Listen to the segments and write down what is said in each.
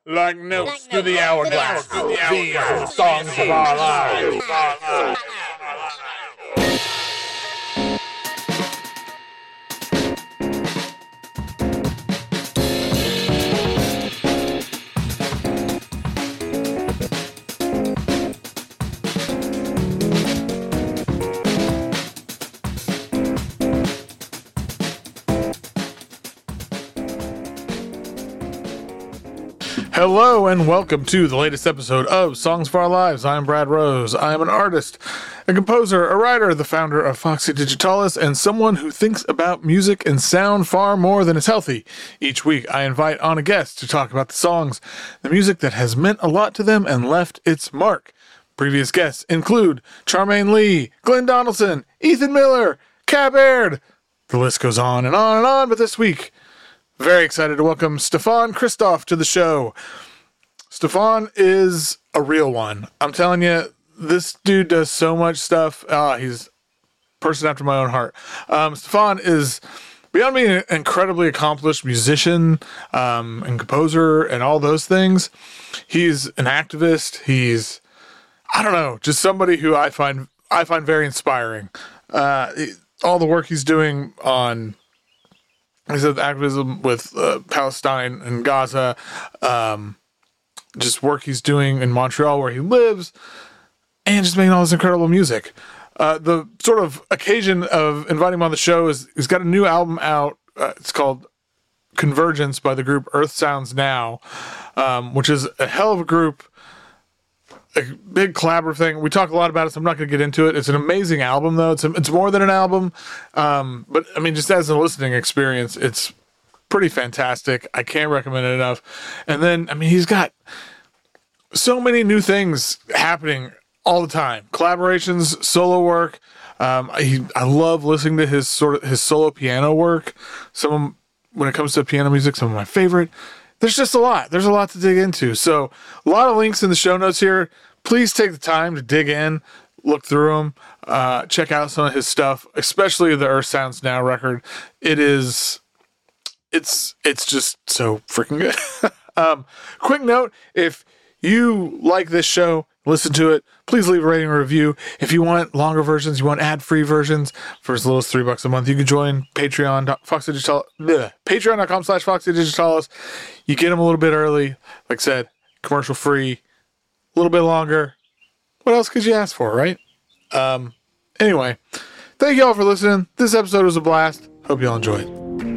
Like notes through the hourglass. These are songs of our lives. Hello and welcome to the latest episode of Songs for Our Lives. I'm Brad Rose. I am an artist, a composer, a writer, the founder of Foxy Digitalis, and someone who thinks about music and sound far more than is healthy. Each week, I invite on a guest to talk about the songs, the music that has meant a lot to them and left its mark. Previous guests include Charmaine Lee, Glenn Donaldson, Ethan Miller, Kat Baird. The list goes on and on and on, but this week, very excited to welcome Stefan Christoff to the show. Stefan is a real one. I'm telling you, this dude does so much stuff. He's a person after my own heart. Stefan is beyond being an incredibly accomplished musician and composer and all those things. He's an activist. He's, I don't know, just somebody who I find very inspiring. All the work he's doing on, he said, activism with Palestine and Gaza, just work he's doing in Montreal where he lives, and just making all this incredible music. The sort of occasion of inviting him on the show is he's got a new album out. It's called Convergence by the group Earth Sounds Now, which is a hell of a group, a big collaborative thing. We talk a lot about it, so I'm not going to get into it. It's an amazing album, though. It's more than an album. But, I mean, just as a listening experience, it's pretty fantastic. I can't recommend it enough. And then, I mean, he's got so many new things happening all the time. Collaborations, solo work. I love listening to his solo piano work. When it comes to piano music, some of my favorite. There's just a lot. There's a lot to dig into. So a lot of links in the show notes here. Please take the time to dig in, look through them, check out some of his stuff, especially the Earth Sounds Now record. It's just so freaking good. Quick note, if you like this show, listen to it, please leave a rating or review. If you want longer versions, you want ad-free versions for as little as $3 a month, you can join patreon.com/FoxyDigitalis. You get them a little bit early. Like I said, commercial free, a little bit longer. What else could you ask for, right? Anyway, thank you all for listening. This episode was a blast. Hope you all enjoyed.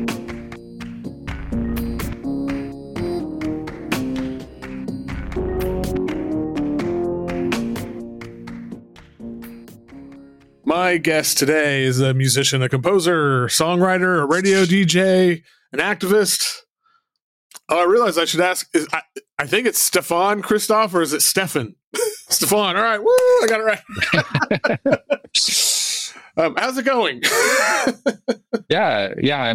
My guest today is a musician, a composer, songwriter, a radio DJ, an activist. Oh, I realized I should ask. I think it's Stefan Christoff, or is it Stefan? Stefan. All right. Woo! I got it right. How's it going? Yeah.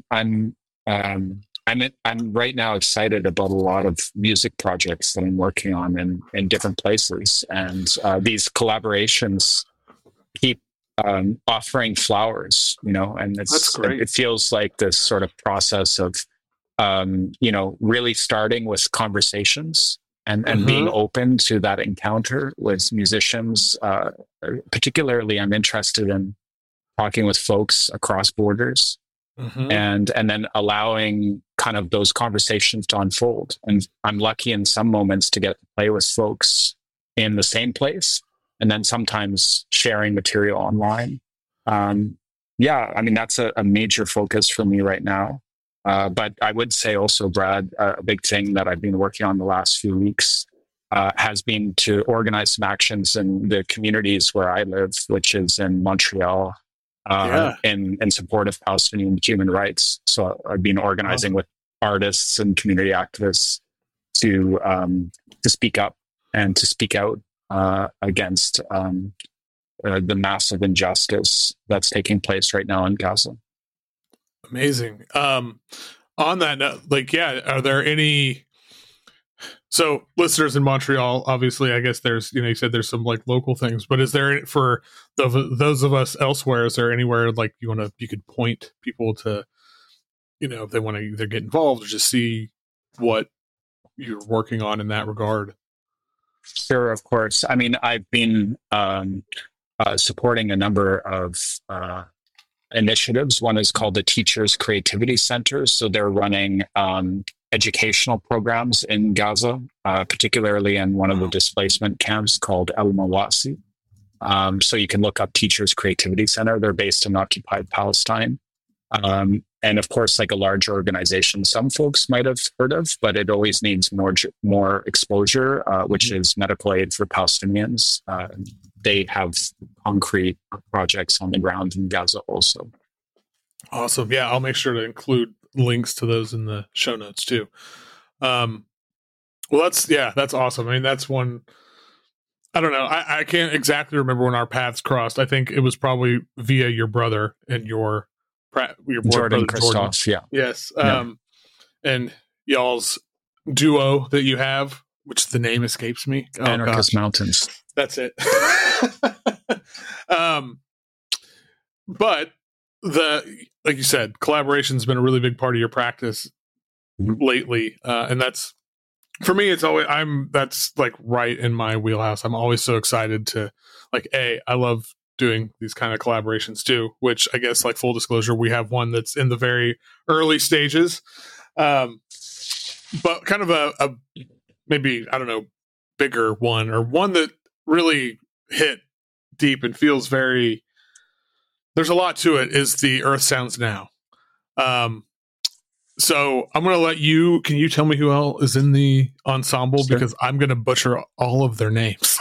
I'm right now excited about a lot of music projects that I'm working on in different places, and these collaborations keep offering flowers, and That's great. it feels like this sort of process of really starting with conversations and being open to that encounter with musicians. Particularly, I'm interested in talking with folks across borders, and then allowing kind of those conversations to unfold. And I'm lucky in some moments to get to play with folks in the same place, and then sometimes sharing material online. That's a major focus for me right now. But I would say also, Brad, a big thing that I've been working on the last few weeks has been to organize some actions in the communities where I live, which is in Montreal, in support of Palestinian human rights. So I've been organizing with artists and community activists to speak up and to speak out against the massive injustice that's taking place right now in Gaza. Amazing. On that note, are there any? So, listeners in Montreal, obviously, I guess there's, you said there's some local things, but is there, for those of us elsewhere, is there anywhere you could point people to, if they want to either get involved or just see what you're working on in that regard. Sure, of course. I mean, I've been supporting a number of initiatives. One is called the Teachers Creativity Center. So they're running educational programs in Gaza, particularly in one of the displacement camps called El Mawasi. So you can look up Teachers Creativity Center. They're based in occupied Palestine. And of course, like a large organization, some folks might have heard of, but it always needs more exposure, which is Medical Aid for Palestinians. They have concrete projects on the ground in Gaza also. Awesome. Yeah, I'll make sure to include links to those in the show notes too. Well, that's awesome. I mean, that's one. I don't know. I can't exactly remember when our paths crossed. I think it was probably via your brother and your Jordan Christoph. Yeah. Yes. And y'all's duo that you have, which the name escapes me. Anarchist Mountains. That's it. But like you said, collaboration's been a really big part of your practice lately. And that's, for me, that's like right in my wheelhouse. I'm always so excited to I love doing these kind of collaborations too, which I guess, like, full disclosure, we have one that's in the very early stages. But kind of a maybe, I don't know, bigger one, or one that really hit deep and feels very, there's a lot to it, is the Earth Sounds Now. So I'm going to let you, can you tell me who else is in the ensemble? Sure. Because I'm going to butcher all of their names.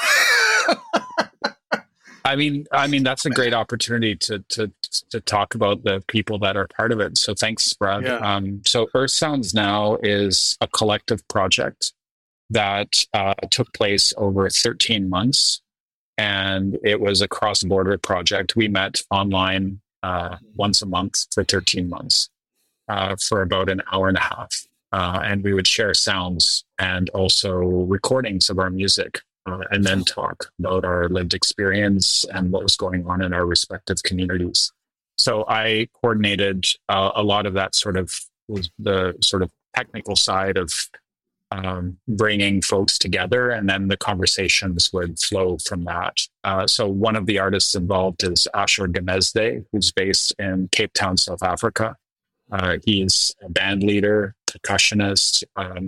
I mean, that's a great opportunity to talk about the people that are part of it. So thanks, Brad. Yeah. So Earth Sounds Now is a collective project that took place over 13 months. And it was a cross-border project. We met online once a month for 13 months for about an hour and a half. And we would share sounds and also recordings of our music, and then talk about our lived experience and what was going on in our respective communities. So I coordinated a lot of that was the sort of technical side of bringing folks together, and then the conversations would flow from that. So one of the artists involved is Asher Gemezde, who's based in Cape Town, South Africa. He's a band leader, percussionist,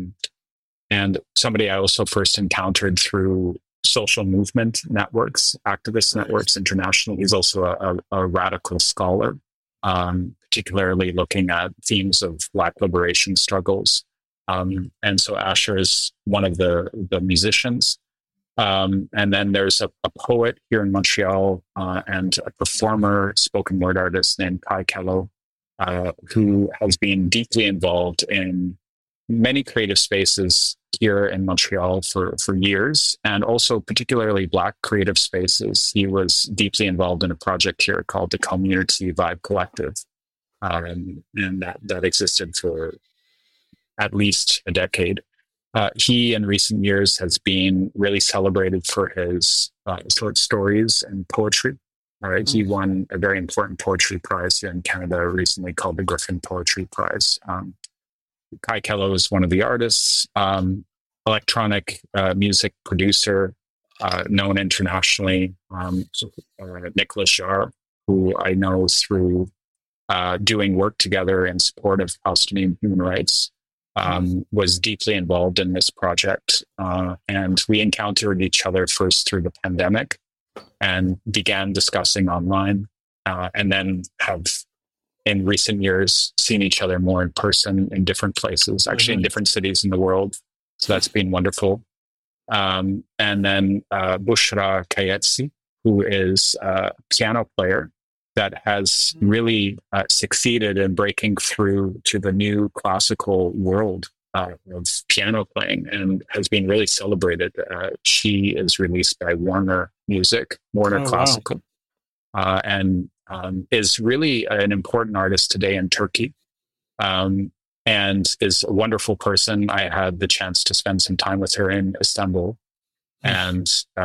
and somebody I also first encountered through social movement networks, activist networks internationally. He's also a radical scholar, particularly looking at themes of Black liberation struggles. And so Asher is one of the musicians. And then there's a poet here in Montreal and a performer, spoken word artist named Kai Kello, who has been deeply involved in many creative spaces here in Montreal for years, and also particularly Black creative spaces. He was deeply involved in a project here called the Community Vibe Collective, and that existed for at least a decade. He, in recent years, has been really celebrated for his short stories and poetry. All right, He won a very important poetry prize here in Canada recently called the Griffin Poetry Prize. Kai Kello is one of the artists, electronic music producer, known internationally. Nicholas Jarre, who I know through doing work together in support of Palestinian human rights, was deeply involved in this project. And we encountered each other first through the pandemic and began discussing online, and then have in recent years seen each other more in person in different places, actually in different cities in the world. So that's been wonderful. And then Bushra Kayetsi, who is a piano player that has really succeeded in breaking through to the new classical world of piano playing, and has been really celebrated. She is released by Warner Music, Warner Classical, and is really an important artist today in Turkey, and is a wonderful person. I had the chance to spend some time with her in Istanbul, and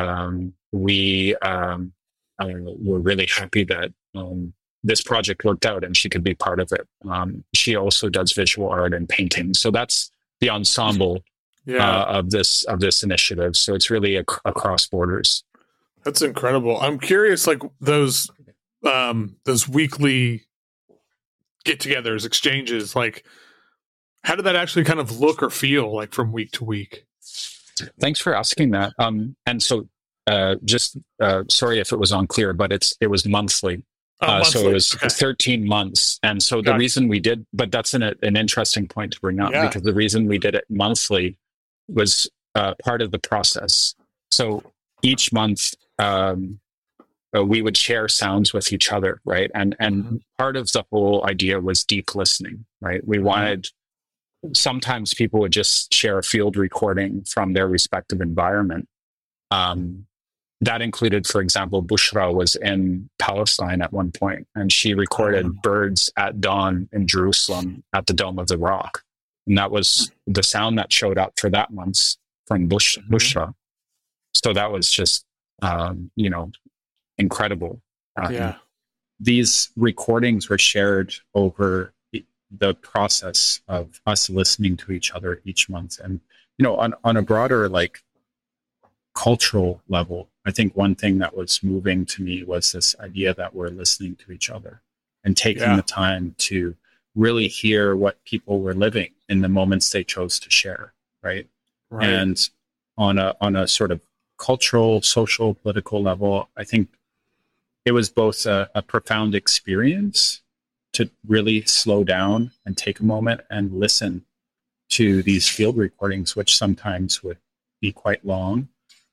we were really happy that this project worked out and she could be part of it. She also does visual art and painting. So that's the ensemble. of this initiative. So it's really across borders. That's incredible. I'm curious, like those weekly get-togethers, exchanges, like how did that actually kind of look or feel like from week to week? Thanks for asking that. And so, just sorry if it was unclear, but it was monthly. Monthly. So it was 13 months. And so the reason we did, but that's an interesting point to bring up, because the reason we did it monthly was part of the process. So each month, we would share sounds with each other, right? And part of the whole idea was deep listening, right? We wanted, sometimes people would just share a field recording from their respective environment. That included, for example, Bushra was in Palestine at one point, and she recorded birds at dawn in Jerusalem at the Dome of the Rock. And that was the sound that showed up for that month from Bushra. So that was just, incredible. These recordings were shared over the process of us listening to each other each month. And, on a broader, like, cultural level, I think one thing that was moving to me was this idea that we're listening to each other and taking the time to really hear what people were living in the moments they chose to share, right? And on a sort of cultural, social, political level, I think it was both a profound experience to really slow down and take a moment and listen to these field recordings, which sometimes would be quite long.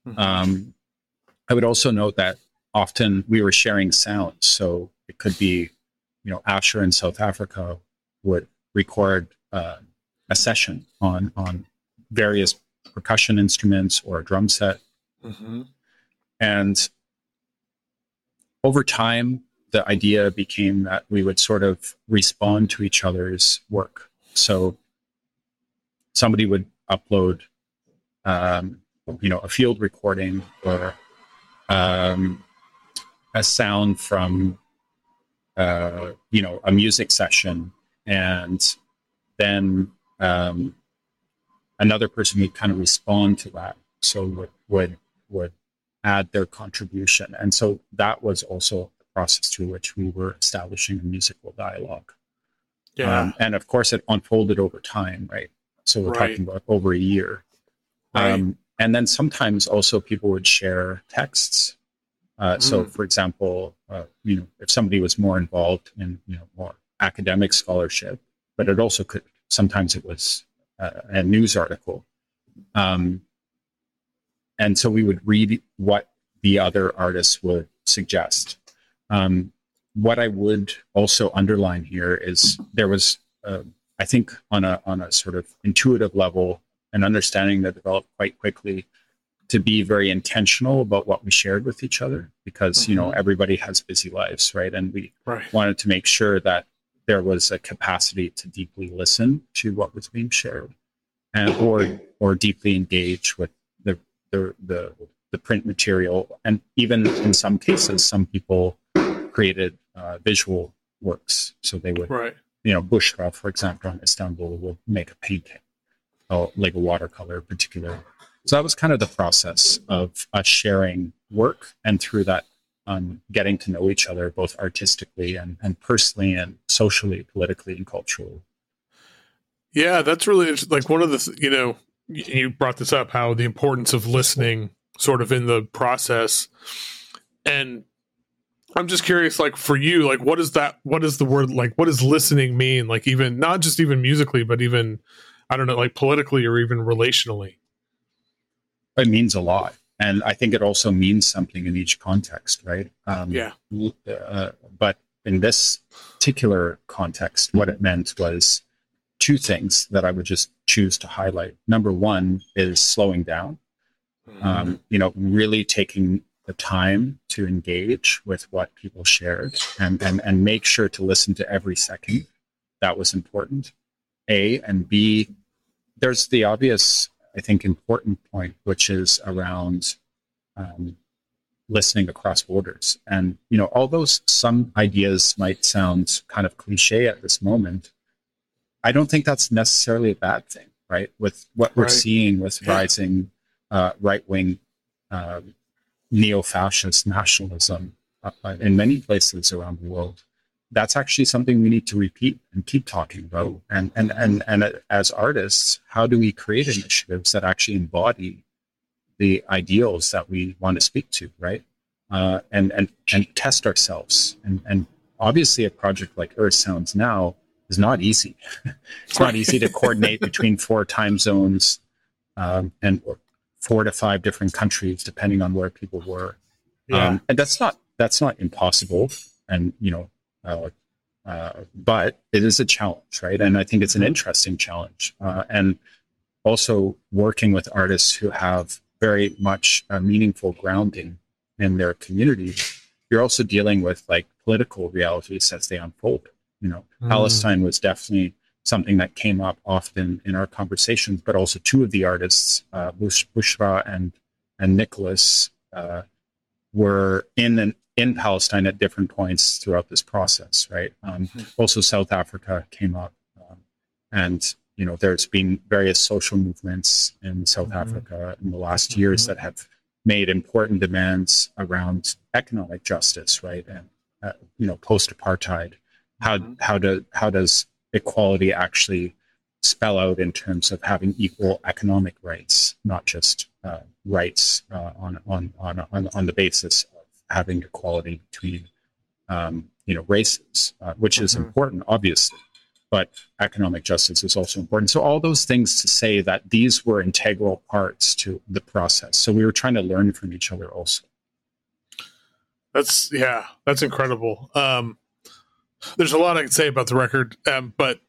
I would also note that often we were sharing sounds. So it could be, Asher in South Africa would record a session on various percussion instruments or a drum set. And over time, the idea became that we would sort of respond to each other's work. So somebody would upload, a field recording or a sound from, a music session, and then another person would kind of respond to that. So would add their contribution. And so that was also the process through which we were establishing a musical dialogue. And of course, it unfolded over time, right? So we're talking about over a year. And then sometimes also people would share texts. So, for example, if somebody was more involved in more academic scholarship, but it also could, sometimes it was a news article. And so we would read what the other artists would suggest. What I would also underline here is there was, I think, on a sort of intuitive level, an understanding that developed quite quickly to be very intentional about what we shared with each other, because everybody has busy lives, right? And we wanted to make sure that there was a capacity to deeply listen to what was being shared, and or deeply engage with the print material. And even in some cases, some people created visual works. So they would, Bushra, for example, in Istanbul, will make a painting, like a watercolor in particular. So that was kind of the process of us sharing work, and through that, getting to know each other, both artistically and personally and socially, politically, and culturally. Yeah, that's really interesting. Like one of the, you brought this up, how the importance of listening sort of in the process. And I'm just curious, like for you, like what is the word, like what does listening mean? Like even, not just even musically, but even, I don't know, like politically or even relationally. It means a lot. And I think it also means something in each context, right? But in this particular context, what it meant was two things that I would just choose to highlight. Number one is slowing down, really taking the time to engage with what people shared and make sure to listen to every second. That was important. A, and B, there's the obvious, I think, important point, which is around listening across borders. And, although some ideas might sound kind of cliche at this moment, I don't think that's necessarily a bad thing, right? With what we're Right. seeing with rising right-wing neo-fascist nationalism in many places around the world. That's actually something we need to repeat and keep talking about. And as artists, how do we create initiatives that actually embody the ideals that we want to speak to, right? And test ourselves. And obviously, a project like Earth Sounds Now is not easy. It's not easy to coordinate between 4 time zones and 4 to 5 different countries, depending on where people were. Yeah. And that's not impossible. And but it is a challenge, right? And I think it's an interesting challenge. And also working with artists who have very much a meaningful grounding in their community, you're also dealing with like political realities as they unfold. Palestine was definitely something that came up often in our conversations, but also 2 of the artists, Bushra and Nicholas, were in Palestine at different points throughout this process, right? Also, South Africa came up, and there's been various social movements in South Africa in the last years that have made important demands around economic justice, right? And post-apartheid. How does equality actually spell out in terms of having equal economic rights, not just rights on the basis of having equality between races, which is important, obviously, but economic justice is also important. So all those things to say that these were integral parts to the process. So we were trying to learn from each other also. That's incredible. There's a lot I could say about the record, but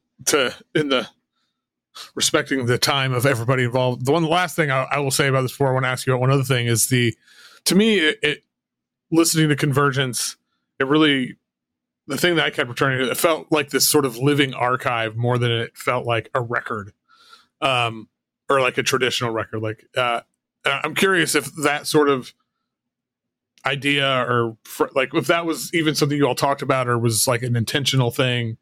respecting the time of everybody involved, the last thing I will say about this before I want to ask you about one other thing is to me, listening to Convergence, the thing that I kept returning to, it felt like this sort of living archive more than it felt like a record, or like a traditional record. Like, I'm curious if that sort of idea, or like if that was even something you all talked about, or was like an intentional thing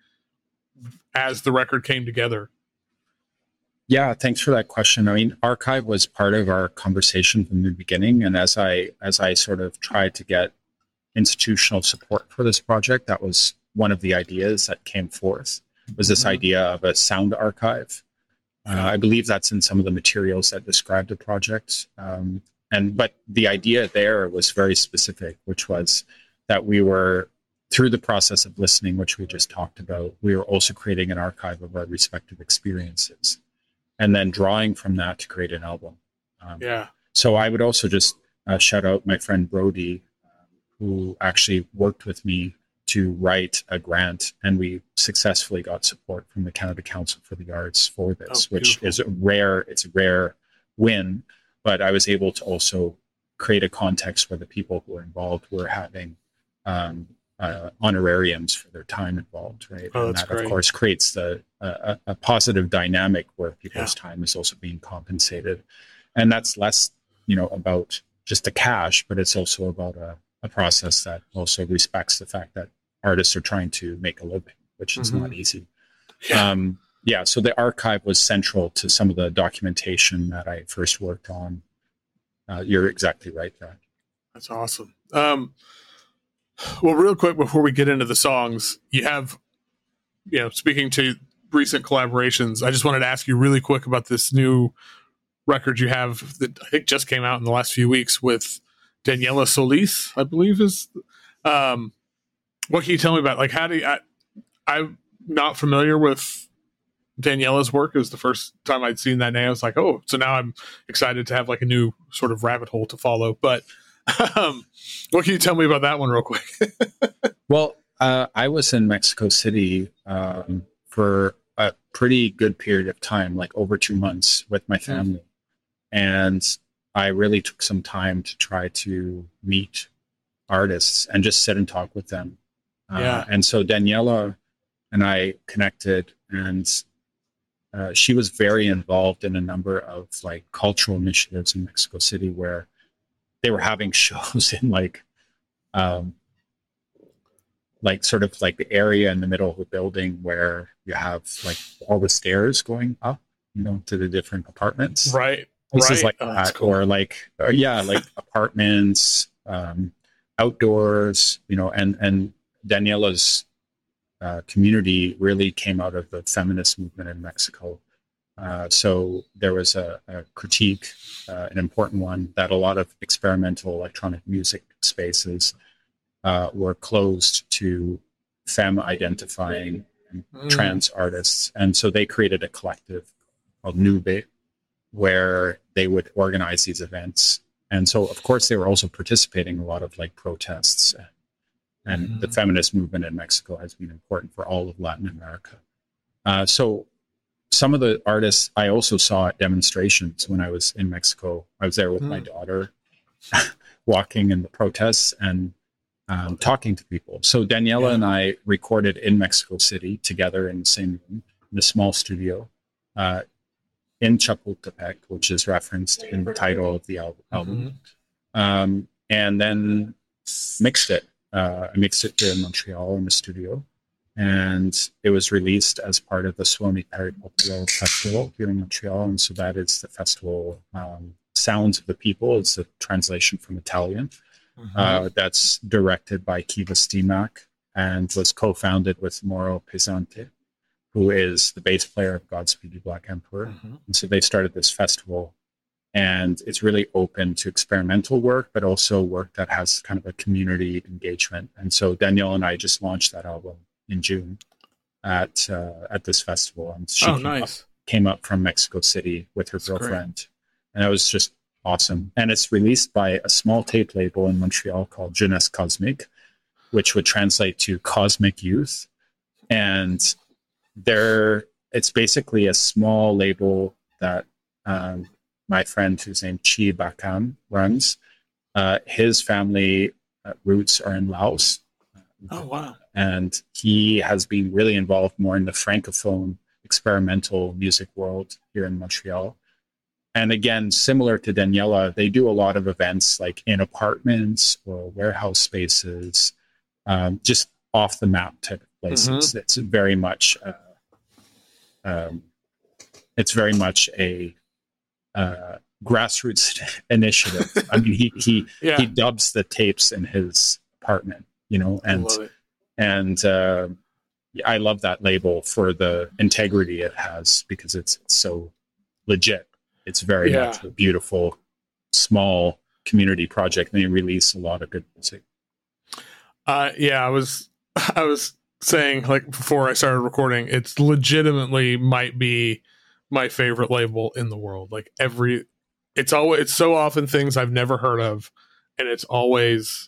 as the record came together. Yeah, thanks for that question. I mean, archive was part of our conversation from the beginning, and as I sort of tried to get institutional support for this project, that was one of the ideas that came forth, was this idea of a sound archive. I believe that's in some of the materials that describe the project. But the idea there was very specific, which was that we were, through the process of listening, which we just talked about, we were also creating an archive of our respective experiences, and then drawing from that to create an album. So I would also just shout out my friend Brody, who actually worked with me to write a grant, and we successfully got support from the Canada Council for the Arts for this, which is it's a rare win. But I was able to also create a context where the people who were involved were having honorariums for their time involved, right? And that, of course, creates a positive dynamic where people's time is also being compensated. And that's less, about just the cash, but it's also about a process that also respects the fact that artists are trying to make a living, which is not easy. So the archive was central to some of the documentation that I first worked on. You're exactly right, Brad. That's awesome. Well, real quick before we get into the songs, you have, speaking to recent collaborations, I just wanted to ask you really quick about this new record you have that I think just came out in the last few weeks with Daniela Solis, I believe is. What can you tell me about? Like, I'm not familiar with Daniela's work. It was the first time I'd seen that name. I was like, oh, so now I'm excited to have like a new sort of rabbit hole to follow. But what can you tell me about that one real quick? Well, I was in Mexico City for a pretty good period of time, like over 2 months with my family. And I really took some time to try to meet artists and just sit and talk with them. And so Daniela and I connected, and she was very involved in a number of like cultural initiatives in Mexico City where they were having shows in like sort of like the area in the middle of the building where you have like all the stairs going up. to the different apartments. Right. Places Right. like Oh, that's that, cool. or like apartments, outdoors, and Daniela's community really came out of the feminist movement in Mexico. So there was a critique, an important one, that a lot of experimental electronic music spaces were closed to femme identifying trans artists. And so they created a collective called Nube, where they would organize these events. And so, of course, they were also participating in a lot of like protests. And the feminist movement in Mexico has been important for all of Latin America. So some of the artists I also saw at demonstrations when I was in Mexico. I was there with my daughter, walking in the protests and talking to people. So Daniela and I recorded in Mexico City together in the same room, in a small studio in Chapultepec, which is referenced in the title of the album. And then mixed it. I mixed it here in Montreal in the studio. And it was released as part of the Suomi Peripopolo Festival here in Montreal. And so that is the festival Sounds of the People. It's a translation from Italian. That's directed by Kiva Stimac and was co-founded with Mauro Pesante, who is the bass player of Godspeed You Black Emperor. And so they started this festival, and it's really open to experimental work, but also work that has kind of a community engagement. And so Danielle and I just launched that album in June at this festival. And she came up from Mexico City with her girlfriend. Great. And that was just awesome. And it's released by a small tape label in Montreal called Jeunesse Cosmique, which would translate to Cosmic Youth. And it's basically a small label that my friend, who's named Chi Bakam, runs. His family roots are in Laos. Oh, wow. And he has been really involved more in the Francophone experimental music world here in Montreal. And again, similar to Daniela, they do a lot of events like in apartments or warehouse spaces, just off the map type of places. It's very much, a grassroots initiative. I mean, he dubs the tapes in his apartment, and I love that label for the integrity it has, because it's so legit. It's very much a beautiful, small community project, and they release a lot of good music. I was saying, like, before I started recording, it's legitimately might be my favorite label in the world. Like, it's so often things I've never heard of, and it's always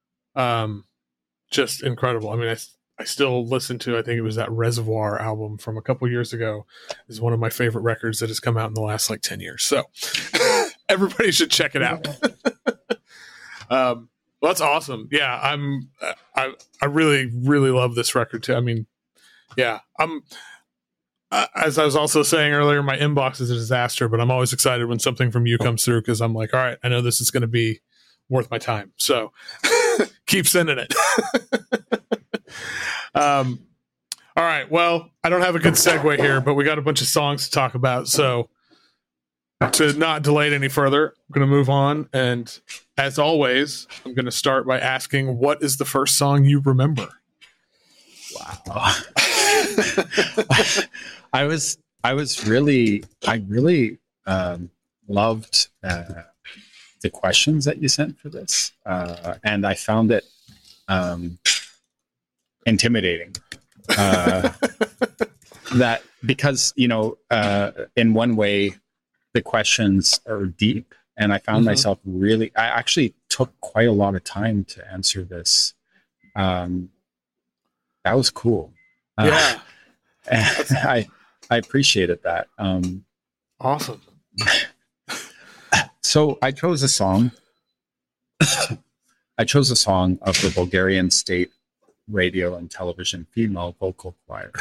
just incredible. I mean, I still listen to, I think it was that Reservoir album from a couple years ago, is one of my favorite records that has come out in the last like 10 years. So everybody should check it out. Well, that's awesome. Yeah. I really, really love this record too. I mean, yeah, as I was also saying earlier, my inbox is a disaster, but I'm always excited when something from you comes through, because I'm like, all right, I know this is going to be worth my time. So keep sending it. All right. Well, I don't have a good segue here, but we got a bunch of songs to talk about. So to not delay it any further, I'm going to move on. And as always, I'm going to start by asking, what is the first song you remember? Wow. I really loved the questions that you sent for this. And I found it intimidating. That because, in one way, the questions are deep, and I found myself I actually took quite a lot of time to answer this. That was cool. Yeah. I appreciated that. Awesome. So I chose a song. I chose a song of the Bulgarian State Radio and Television Female Vocal Choir.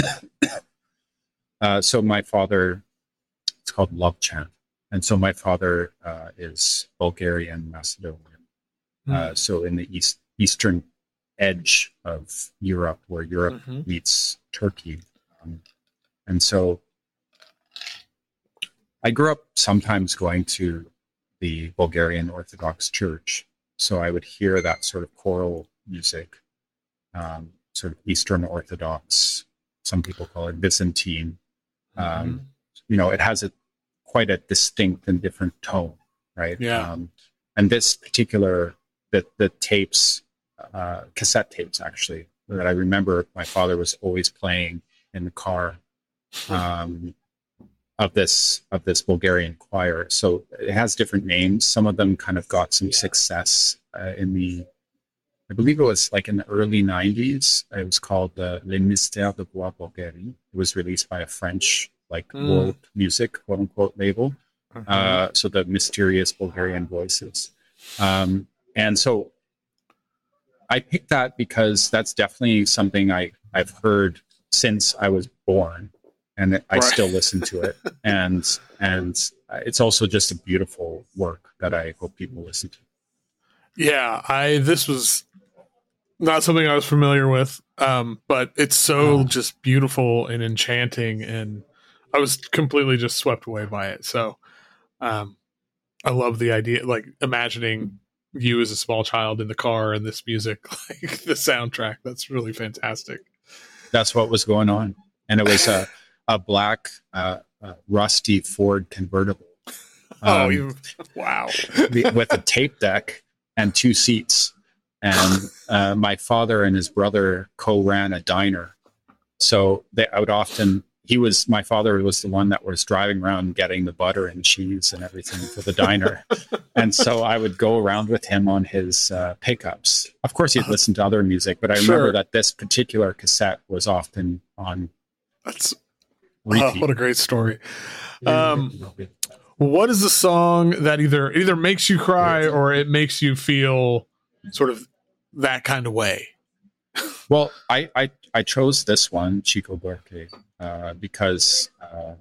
So my father, it's called Love Chant. And so my father is Bulgarian, Macedonian. So in the eastern edge of Europe, where Europe meets Turkey. And so I grew up sometimes going to the Bulgarian Orthodox Church, so I would hear that sort of choral music, sort of Eastern Orthodox. Some people call it Byzantine. It has quite a distinct and different tone, right? Yeah. And this particular, the tapes, cassette tapes actually, that I remember my father was always playing in the car, of this Bulgarian choir. So it has different names. Some of them kind of got some success I believe it was like in the early 90s. It was called Les Mystères de Bois Bulgarie. It was released by a French world music, quote unquote, label. So the mysterious Bulgarian voices. And so I picked that because that's definitely something I've heard since I was born, and I still listen to it. And it's also just a beautiful work that I hope people listen to. Yeah, this was not something I was familiar with, but it's so just beautiful and enchanting, and I was completely just swept away by it. So I love the idea, like imagining you as a small child in the car and this music, like the soundtrack. That's really fantastic. That's what was going on. And it was a black, rusty Ford convertible. Wow. With a tape deck and 2 seats. And my father and his brother co-ran a diner. So my father was the one that was driving around getting the butter and cheese and everything for the diner. And so I would go around with him on his pickups. Of course, he'd listen to other music, but I remember that this particular cassette was often on repeat. What a great story. What is the song that either makes you cry or it makes you feel sort of that kind of way? Well, I chose this one, Chico Buarque, because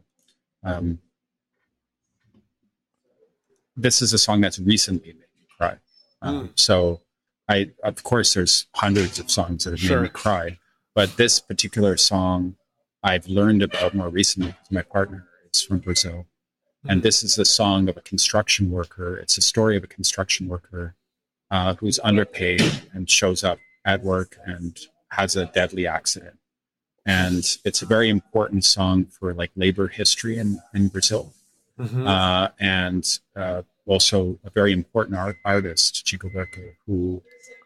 this is a song that's recently made me cry. So of course, there's hundreds of songs that have made me cry, but this particular song I've learned about more recently because my partner is from Brazil. And this is a song of a construction worker. It's a story of a construction worker who's underpaid and shows up at work and has a deadly accident. And it's a very important song for labor history in Brazil. And also a very important artist, Chico Buarque, who,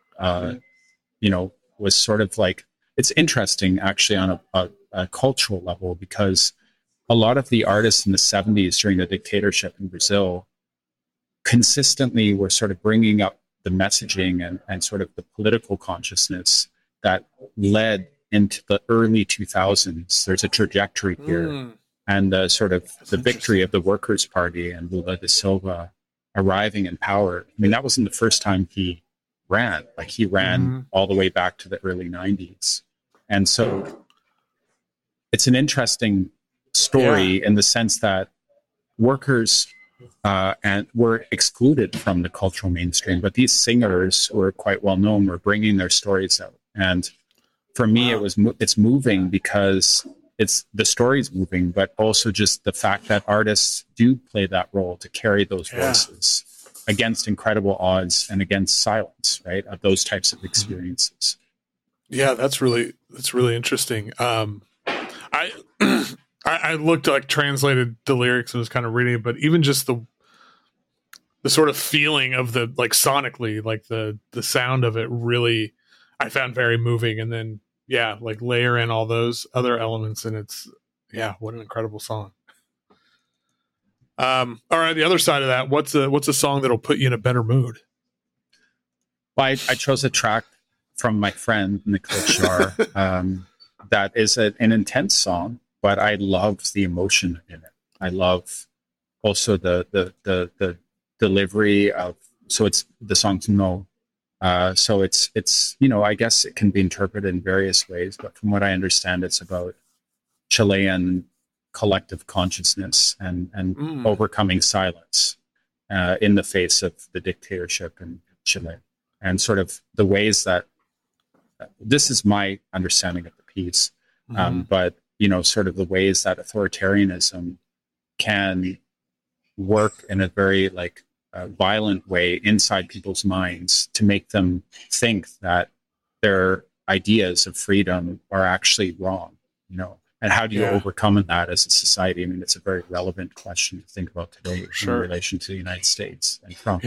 was sort of it's interesting actually on a cultural level, because a lot of the artists in the 70s during the dictatorship in Brazil consistently were sort of bringing up the messaging and sort of the political consciousness that led into the early 2000s. There's a trajectory here. And the sort of the victory of the Workers' Party and Lula da Silva arriving in power. I mean, that wasn't the first time he ran. He ran all the way back to the early 90s. And so it's an interesting story in the sense that workers and were excluded from the cultural mainstream, but these singers who were quite well known were bringing their stories out. And for me, it's moving because it's the story's moving, but also just the fact that artists do play that role to carry those voices against incredible odds and against silence, right? Of those types of experiences. Yeah, that's really interesting. I looked translated the lyrics and was kind of reading it, but even just the sort of feeling of the sonically, the sound of it really, I found very moving. And then layer in all those other elements, and it's what an incredible song. All right, the other side of that, what's a song that'll put you in a better mood? Well, I chose a track from my friend Nicolas Jarre that is an intense song, but I love the emotion in it. I love also the delivery of, so it's the song's No. So it's I guess it can be interpreted in various ways, but from what I understand, it's about Chilean collective consciousness and overcoming silence in the face of the dictatorship in Chile, and sort of the ways that this is my understanding of the piece, but sort of the ways that authoritarianism can work in a very like violent way inside people's minds to make them think that their ideas of freedom are actually wrong, you know. And how do you overcome that as a society? I mean, it's a very relevant question to think about today in relation to the United States and Trump.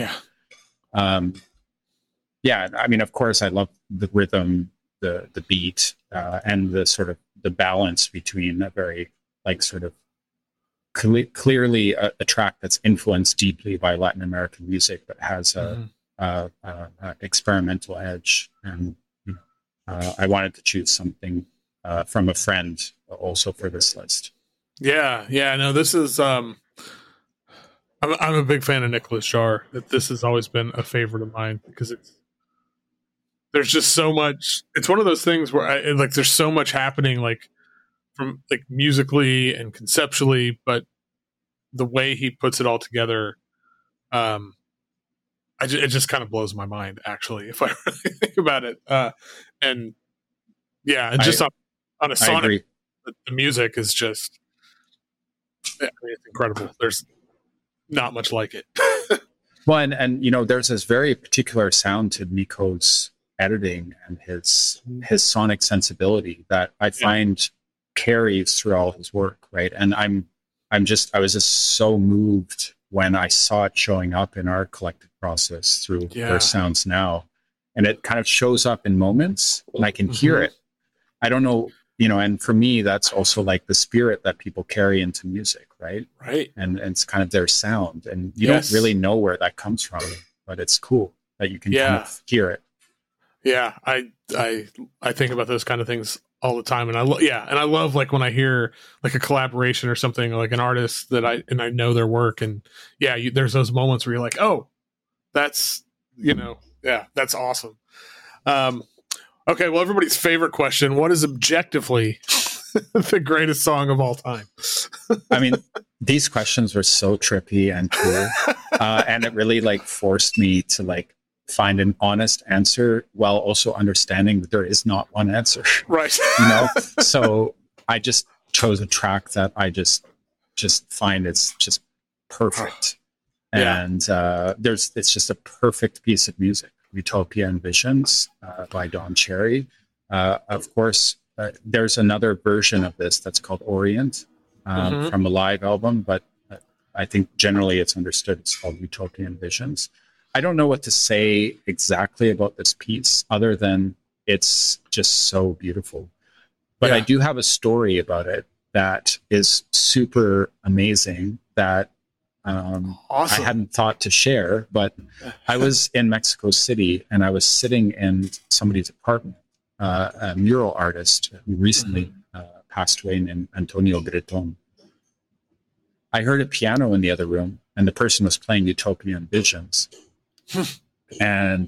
I mean, of course, I love the rhythm, the beat, and the sort of the balance between a very like sort of clearly a track that's influenced deeply by Latin American music, but has a experimental edge. And I wanted to choose something from a friend also for this list. No, this is I'm a big fan of Nicholas Shar. This has always been a favorite of mine because there's just so much. It's one of those things where there's so much happening, like from like musically and conceptually, but the way he puts it all together, it just kind of blows my mind, actually, if I really think about it. And just on a sonic, the music is just, it's incredible. There's not much like it. Well, and you know, there's this very particular sound to Nico's editing and his sonic sensibility that I find carries through all his work, right? And I was just so moved when I saw it showing up in our collective process through Earth Sounds Now. And it kind of shows up in moments and I can hear it. I don't know, you know, and for me, that's also like the spirit that people carry into music, right? Right. And it's kind of their sound. And you don't really know where that comes from, but it's cool that you can kind of hear it. Yeah, I think about those kind of things all the time, and I love like when I hear like a collaboration or something, like an artist that I know their work, and there's those moments where you're like, oh, that's that's awesome. Okay, well, everybody's favorite question: what is objectively the greatest song of all time? I mean, these questions were so trippy and cool, and it really like forced me to like find an honest answer while also understanding that there is not one answer. Right. You know? So I just chose a track that I just find it's just perfect. And it's just a perfect piece of music. Utopia and Visions by Don Cherry. Of course, there's another version of this that's called Orient from a live album, but I think generally it's understood it's called Utopia and Visions. I don't know what to say exactly about this piece other than it's just so beautiful. But I do have a story about it that is super amazing that awesome. I hadn't thought to share, but I was in Mexico City and I was sitting in somebody's apartment, a mural artist who recently passed away named Antonio Breton. I heard a piano in the other room and the person was playing Utopia and Visions. and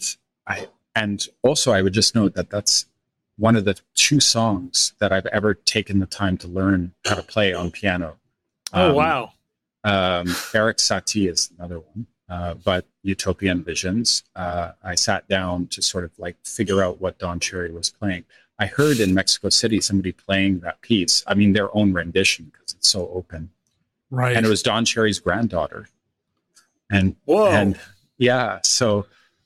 also I would just note that that's one of the 2 songs that I've ever taken the time to learn how to play on piano. Wow. Eric Satie is another one, but Utopia and Visions. I sat down to sort of like figure out what Don Cherry was playing. I heard in Mexico City somebody playing that piece. I mean, their own rendition because it's so open. Right. And it was Don Cherry's granddaughter. And so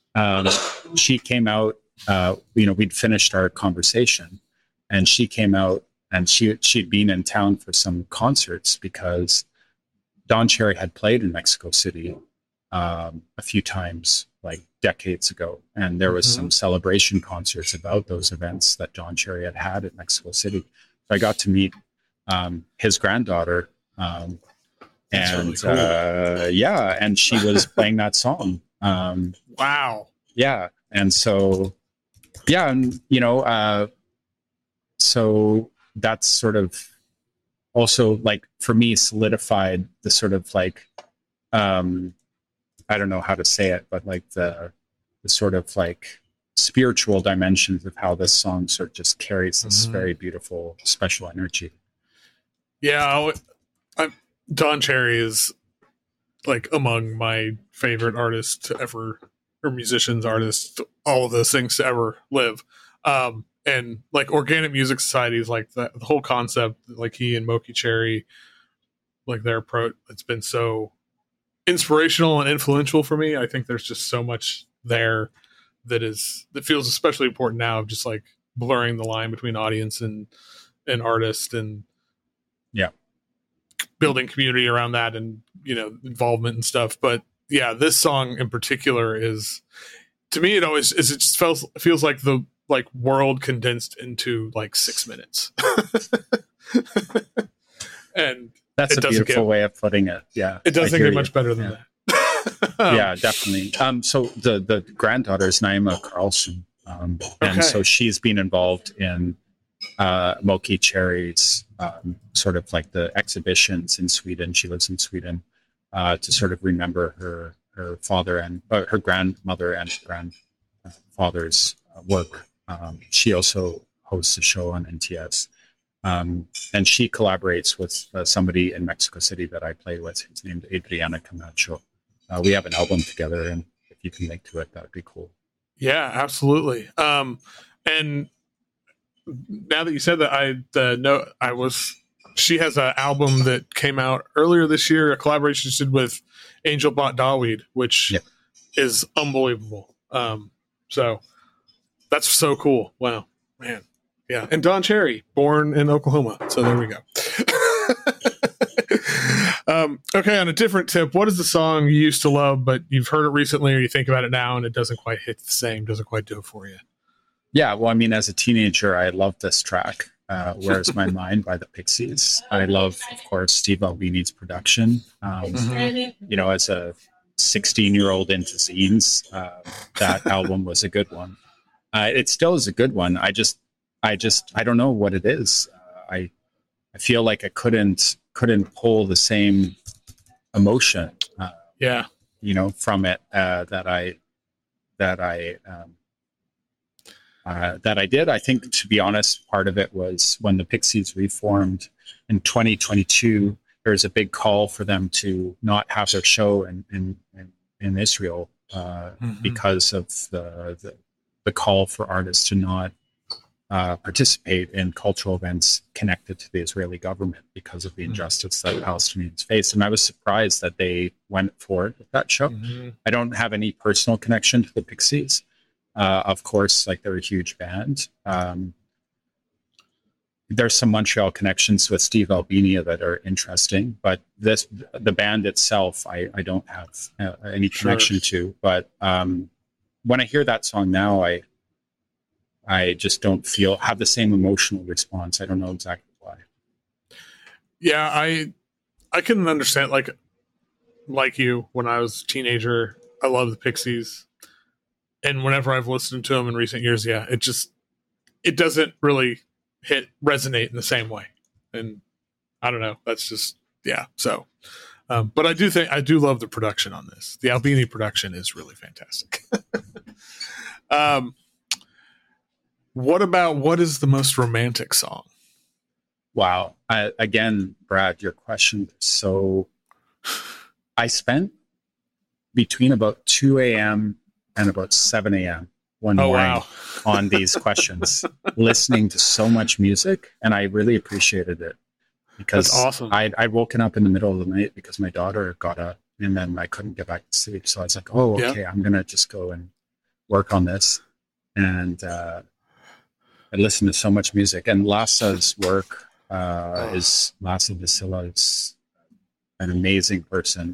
she came out, we'd finished our conversation and she came out and she'd been in town for some concerts because Don Cherry had played in Mexico City a few times, like decades ago. And there was some celebration concerts about those events that Don Cherry had had at Mexico City. So I got to meet his granddaughter and really cool. And she was playing that song. Wow. Yeah. And so, so that's sort of also like for me solidified the sort of like, I don't know how to say it, but like the sort of like spiritual dimensions of how this song sort of just carries this very beautiful, special energy. Yeah. Don Cherry is like among my favorite artists to ever, or musicians, artists, all of those things to ever live. And like Organic Music Society is like the whole concept, like he and Moki Cherry, like their approach, it's been so inspirational and influential for me. I think there's just so much there that feels especially important now, of just like blurring the line between audience and artist, and building community around that, and involvement and stuff. But yeah, this song in particular is, to me, it just feels like the world condensed into like 6 minutes. And that's a beautiful way of putting it. Yeah, it doesn't get much better than that. Yeah, definitely. So the granddaughter is Naima Carlson, and so she's been involved in Moki Cherry's sort of like the exhibitions in Sweden. She lives in Sweden to sort of remember her father and her grandmother and grandfather's work. She also hosts a show on NTS. And she collaborates with somebody in Mexico City that I play with. He's named Adriana Camacho. We have an album together, and if you can link to it, that would be cool. Yeah, absolutely. And now that you said that, she has an album that came out earlier this year, a collaboration she did with Angel Bot Daweed, which is unbelievable. So that's so cool. Wow, man. Yeah, and Don Cherry, born in Oklahoma. So there we go. Okay, on a different tip, what is the song you used to love, but you've heard it recently, or you think about it now, and it doesn't quite hit the same, doesn't quite do it for you? Yeah, well, I mean, as a teenager, I loved this track, Where's My Mind by the Pixies. I love, of course, Steve Albini's production. As a 16-year-old into zines, that album was a good one. It still is a good one. I don't know what it is. I feel like I couldn't pull the same emotion, from it that I did. I think, to be honest, part of it was when the Pixies reformed in 2022. There's a big call for them to not have their show in Israel because of the call for artists to not participate in cultural events connected to the Israeli government because of the injustice that Palestinians face. And I was surprised that they went forward with that show. I don't have any personal connection to the Pixies. Of course, like, they're a huge band. There's some Montreal connections with Steve Albini that are interesting, but the band itself, I don't have any connection to. But when I hear that song now, I just don't have the same emotional response. I don't know exactly why. Yeah, I can understand, like you, when I was a teenager, I loved the Pixies. And whenever I've listened to them in recent years, it doesn't really resonate in the same way. And I don't know, that's just, so. But I do love the production on this. The Albini production is really fantastic. What is the most romantic song? Wow. Again, Brad, your question is so... I spent between about 2 a.m. and about 7 a.m. one morning on these questions, listening to so much music, and I really appreciated it. Because that's awesome. I'd woken up in the middle of the night because my daughter got up, and then I couldn't get back to sleep. So I was like, I'm going to just go and work on this. And I listened to so much music. And Lassa's work Lassa Vasila is an amazing person.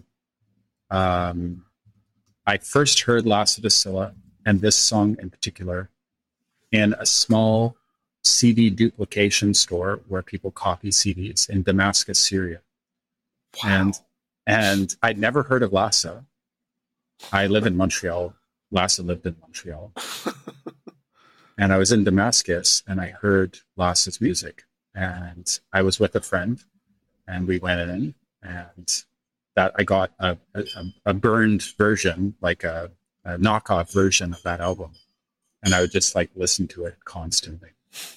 I first heard Lassa Vasila, and this song in particular, in a small CD duplication store where people copy CDs in Damascus, Syria. Wow. And I'd never heard of Lassa. I live in Montreal. Lassa lived in Montreal. And I was in Damascus, and I heard Lassa's music. And I was with a friend, and we went in, and that I got a burned version, like a knockoff version of that album. And I would just listen to it constantly.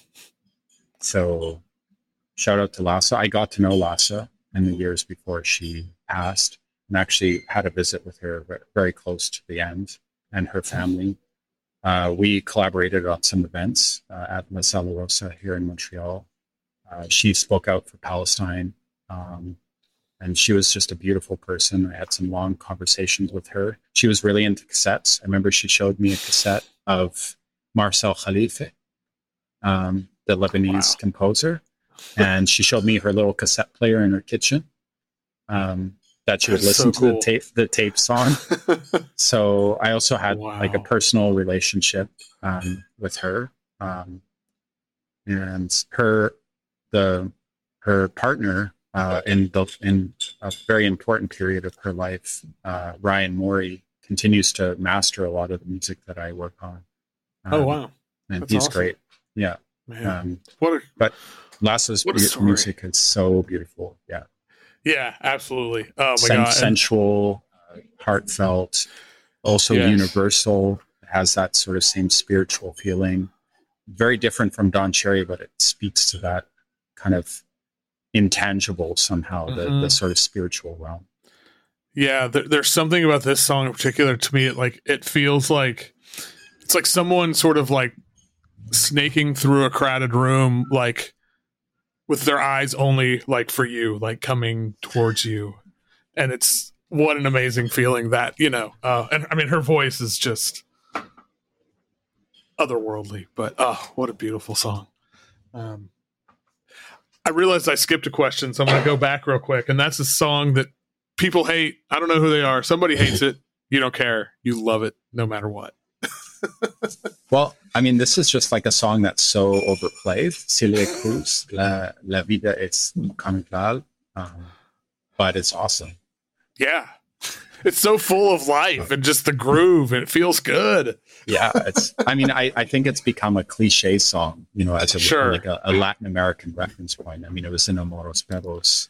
So shout out to Lassa. I got to know Lassa in the years before she passed, and actually had a visit with her very close to the end, and her family. We collaborated on some events at La Sala Rosa here in Montreal. She spoke out for Palestine. And she was just a beautiful person. I had some long conversations with her. She was really into cassettes. I remember she showed me a cassette of Marcel Khalife, the Lebanese composer. And she showed me her little cassette player in her kitchen that she would listen to the tapes on. So I also had like a personal relationship with her. And her partner in a very important period of her life, Ryan Morey, continues to master a lot of the music that I work on. Oh wow! And he's awesome. Great. Yeah. But Lasse's music is so beautiful. Yeah. Yeah, absolutely. Oh my God! Sensual, heartfelt, also universal. Has that sort of same spiritual feeling. Very different from Don Cherry, but it speaks to that kind of intangible somehow, the sort of spiritual realm. Yeah, there's something about this song in particular to me. It feels like it's like someone sort of like snaking through a crowded room, like with their eyes only like for you, like coming towards you, and it's what an amazing feeling that and I mean her voice is just otherworldly, but what a beautiful song. I realized I skipped a question, so I'm going to go back real quick, and that's a song that people hate. I don't know who they are. Somebody hates it. You don't care. You love it no matter what. Well, I mean, this is just like a song that's so overplayed. Celia Cruz, La vida es carnaval, but it's awesome. Yeah. It's so full of life and just the groove, and it feels good. Yeah, I think it's become a cliche song, as a Latin American reference point. I mean, it was in Amoros Perros.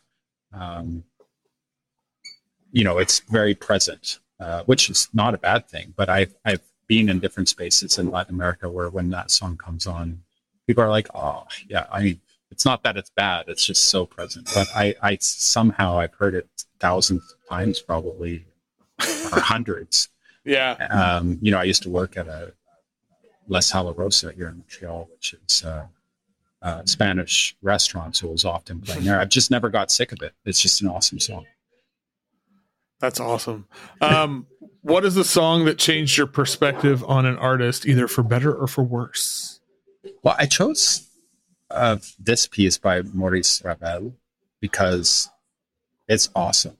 It's very present, which is not a bad thing. But I've been in different spaces in Latin America where when that song comes on, people are like, oh, yeah. I mean, it's not that it's bad. It's just so present. But I somehow I've heard it thousands of times probably, or hundreds. Yeah. I used to work at a La Salarosa here in Montreal, which is a Spanish restaurant, so it was often playing there. I've just never got sick of it. It's just an awesome song. That's awesome. What is the song that changed your perspective on an artist, either for better or for worse? Well, I chose this piece by Maurice Ravel because it's awesome.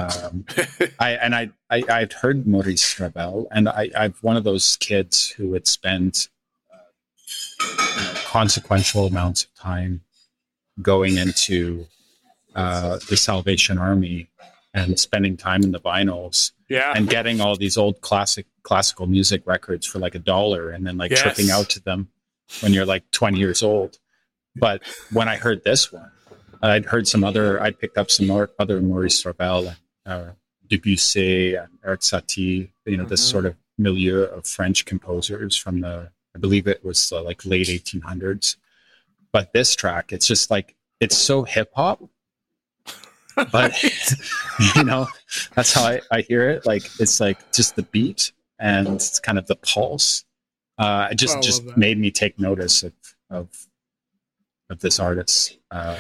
I'd heard Maurice Ravel, and I'm one of those kids who would spend consequential amounts of time going into the Salvation Army and spending time in the vinyls, and getting all these old classical music records for like $1, and then tripping out to them when you're like 20 years old. But when I heard this one, I picked up some other Maurice Ravel, Debussy, and Eric Satie, this sort of milieu of French composers from I believe it was like late 1800s. But this track, it's just like, it's so hip hop, but that's how I hear it. Like, it's like just the beat and it's kind of the pulse. It just made me take notice of this artist.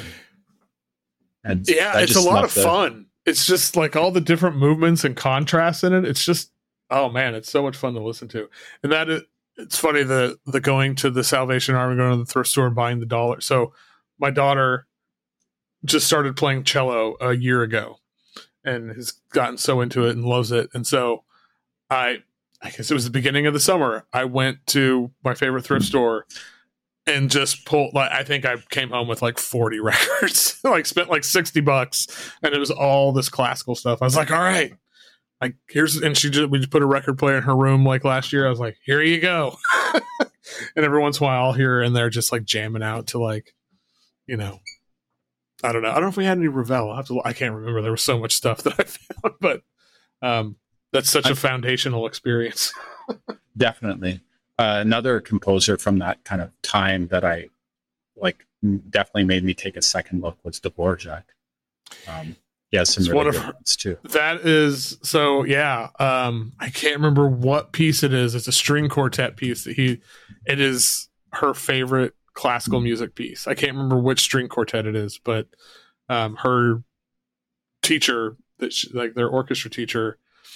And it's a lot of fun. It's just like all the different movements and contrasts in it. It's just, oh man, it's so much fun to listen to. And it's funny, the going to the Salvation Army, going to the thrift store and buying the $1. So my daughter just started playing cello a year ago and has gotten so into it and loves it. And so I guess it was the beginning of the summer. I went to my favorite thrift store and just pulled, I think I came home with like 40 records, spent like $60, and it was all this classical stuff. I was like, all right, we just put a record player in her room like last year. I was like, here you go. And every once in a while I'll hear her in there just like jamming out to I don't know. I don't know if we had any Ravel. I can't remember. There was so much stuff that I found, but that's such a foundational experience. Definitely. Another composer from that kind of time that I definitely made me take a second look was Dvorak. He has some really good ones too. That is so. Yeah, I can't remember what piece it is. It's a string quartet piece that it is her favorite classical music piece. I can't remember which string quartet it is, but her teacher that like their orchestra teacher,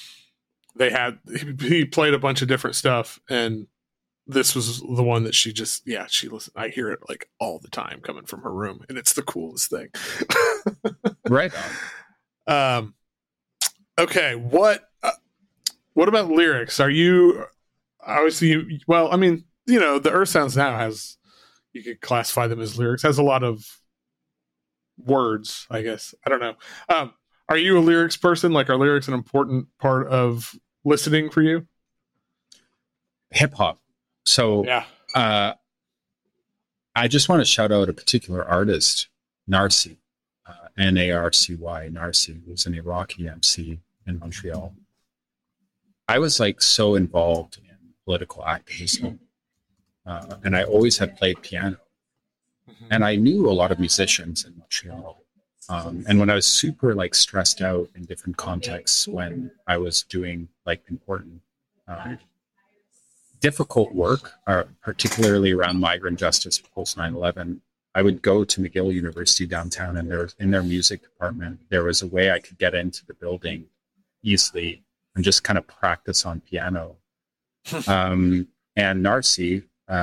he played a bunch of different stuff, and this was the one that she listened. I hear it like all the time coming from her room, and it's the coolest thing. Right on. Okay. What about lyrics? Are you obviously, well, I mean, the Earth Sounds Now you could classify them as lyrics, has a lot of words, I guess. I don't know. Are you a lyrics person? Like, are lyrics an important part of listening for you? Hip hop. So yeah. I just want to shout out a particular artist, Narcy, Narcy, Narcy, who's an Iraqi MC in Montreal. I was like so involved in political activism, and I always had played piano, and I knew a lot of musicians in Montreal. And when I was super like stressed out in different contexts, when I was doing like important, difficult work, particularly around migrant justice post 9/11, I would go to McGill University downtown, and in their music department, there was a way I could get into the building easily and just kind of practice on piano. And Narcy,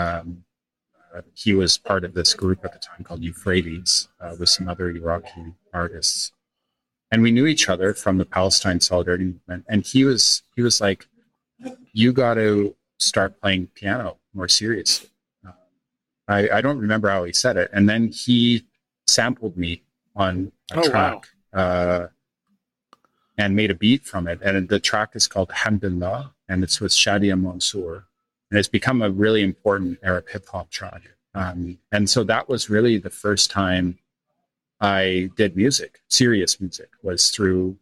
he was part of this group at the time called Euphrates, with some other Iraqi artists. And we knew each other from the Palestine Solidarity Movement. And he was like, you got to start playing piano more seriously. I don't remember how he said it. And then he sampled me on a track, and made a beat from it. And the track is called Hamdulillah, and it's with Shadia Mansour. And it's become a really important Arab hip hop track. And so that was really the first time I did music, serious music, was through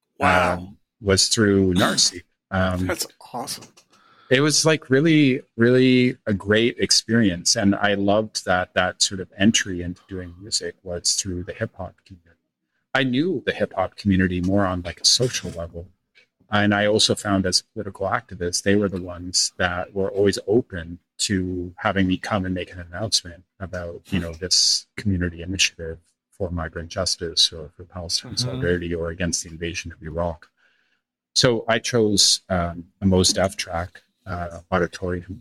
Narcy. That's awesome. It was like really, really a great experience. And I loved that sort of entry into doing music was through the hip hop community. I knew the hip hop community more on like a social level. And I also found as a political activist, they were the ones that were always open to having me come and make an announcement about, this community initiative for migrant justice or for Palestine solidarity or against the invasion of Iraq. So I chose a Mos Def track, Auditorium,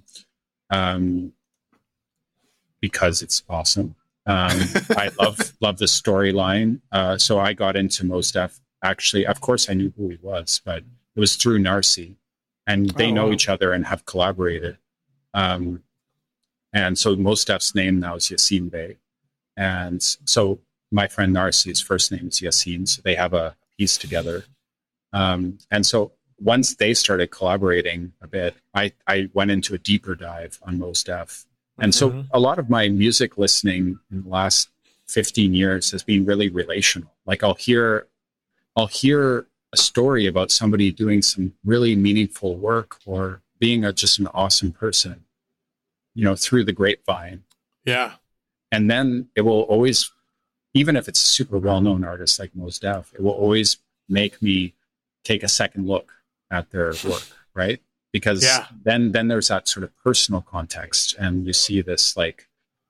because it's awesome. I love the storyline. So I got into Mos Def. Actually, of course, I knew who he was, but it was through Narcy, and they know each other and have collaborated. And so Mos Def's name now is Yassine Bey. And so my friend Narcy's first name is Yassine, so they have a piece together. And so once they started collaborating a bit, I went into a deeper dive on Mos Def. And so a lot of my music listening in the last 15 years has been really relational. Like I'll hear a story about somebody doing some really meaningful work or being just an awesome person, through the grapevine. Yeah. And then it will always, even if it's a super well-known artist like Mos Def, it will always make me take a second look at their work, right? Because then there's that sort of personal context, and you see this like,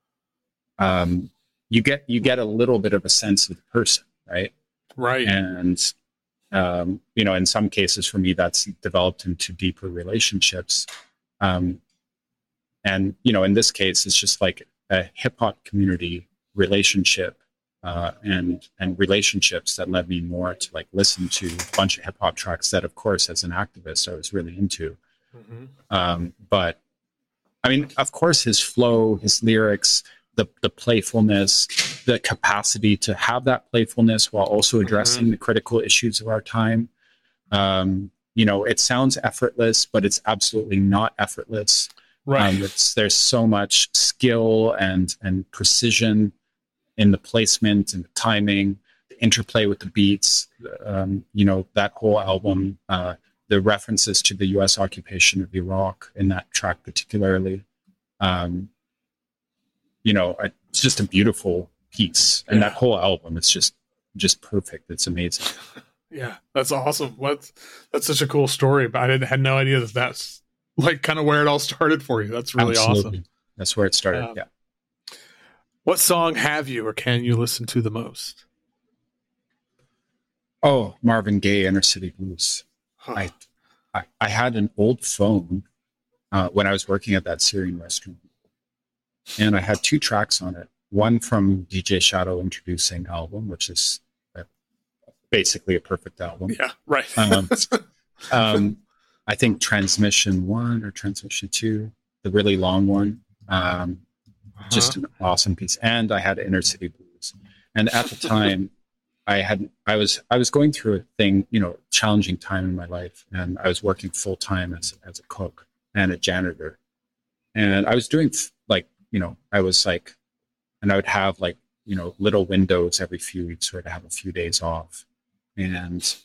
you get a little bit of a sense of the person, right? Right. And, in some cases for me, that's developed into deeper relationships. And, in this case, it's just like a hip hop community relationship, and relationships that led me more to like listen to a bunch of hip hop tracks that, of course, as an activist, I was really into. But I mean, of course, his flow, his lyrics, the playfulness, the capacity to have that playfulness while also addressing the critical issues of our time. It sounds effortless, but it's absolutely not effortless. Right. There's so much skill and precision in the placement and the timing, the interplay with the beats. That whole album, the references to the U.S. occupation of Iraq in that track particularly. It's just a beautiful piece, and that whole album, it's just perfect. It's amazing. Yeah, that's awesome. That's such a cool story, but I had no idea that's like kind of where it all started for you. That's really awesome. That's where it started. Yeah. What song have you or can you listen to the most? Oh, Marvin Gaye, Inner City Blues. Huh. I had an old phone when I was working at that Syrian restaurant, and I had 2 tracks on it. One from DJ Shadow Introducing album, which is basically a perfect album. Yeah, right. I think Transmission 1 or Transmission 2, the really long one. Just an awesome piece. And I had Inner City Blues. And at the time, I was going through a thing, challenging time in my life, and I was working full time as a cook and a janitor, and I was doing I was like, and I would have little windows every few weeks where to have a few days off, and